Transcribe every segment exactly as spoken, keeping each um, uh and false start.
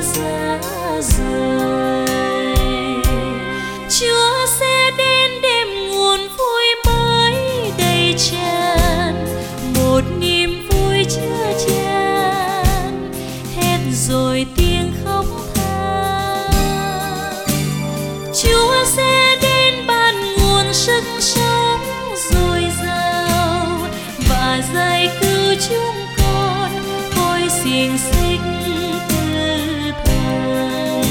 giá rời. Chúa sẽ đến đêm nguồn vui mới đầy tràn, một niềm vui chứa chan, hết rồi tiếng khóc than. Chúa sẽ đến ban nguồn sức sống dồi dào và giải cứu chúng con khỏi xiềng xích tư thần.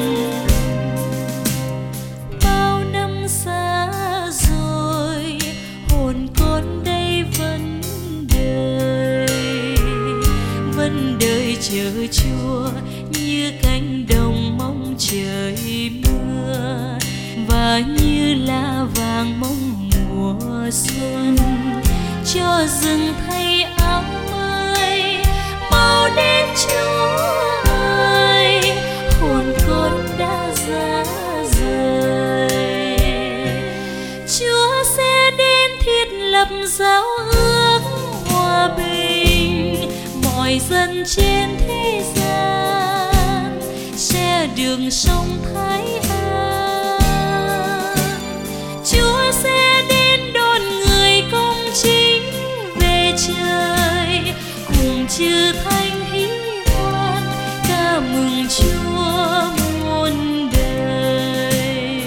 Bao năm xa rồi hồn con đây vẫn đợi, vẫn đợi chờ Chúa như cánh đồng mong trời mưa, và như lá vàng mong mùa xuân. Cho rừng thay áo mới mau đến Chúa ơi, hồn con đã ra rời. Chúa sẽ đến thiết lập giao ước hòa bình, mọi dân trên thế gian sẽ đường sông Thái An. Chúa sẽ đến đón người công chính về trời, cùng chư thánh hí hoan ca mừng Chúa muôn đời.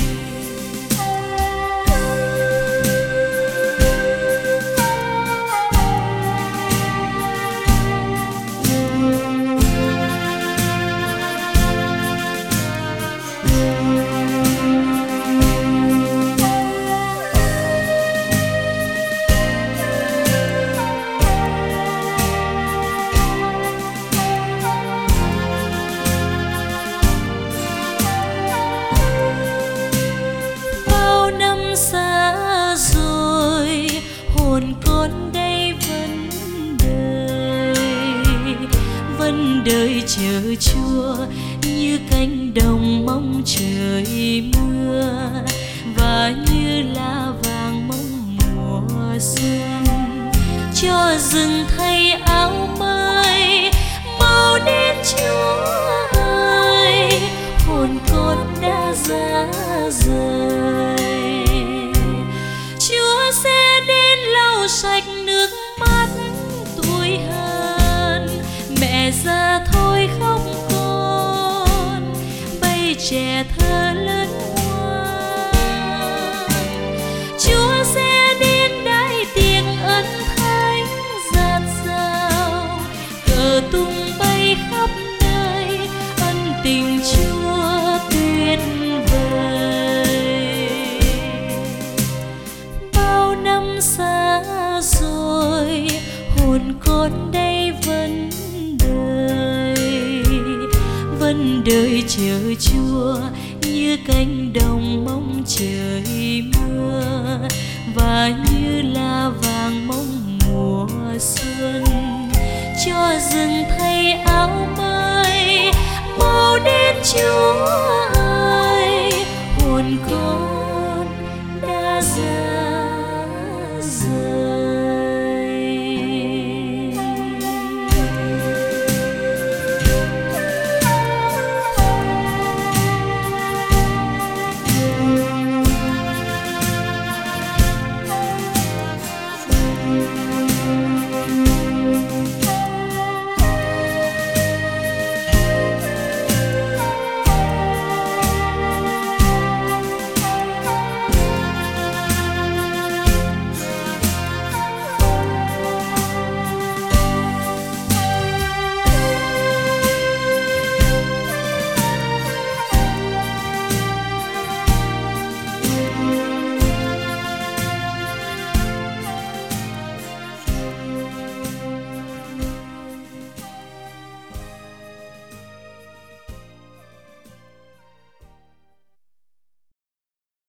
Bao năm xa rồi hồn con đây vẫn đợi, vẫn đợi chờ Chúa như cánh đồng mong trời mưa, và như lá vàng mong mùa xuân. Cho rừng thay áo mới mau đến Chúa ơi, hồn con đã ra rời. Chúa sẽ đến lau sạch nước mắt tuổi hờn, mẹ già thôi khóc con, bây trẻ thơ lớn ngoan. Chúa sẽ đến đại tiệc ân thánh dạt dào, cờ tung bay khắp nơi, ân tình Chúa tuyệt vời. Bao năm xa rồi hồn con đây vẫn đợi, vẫn đợi chờ Chúa như cánh đồng mong trời mưa, và như lá vàng mong mùa xuân. Cho rừng thay áo mới mau đến Chúa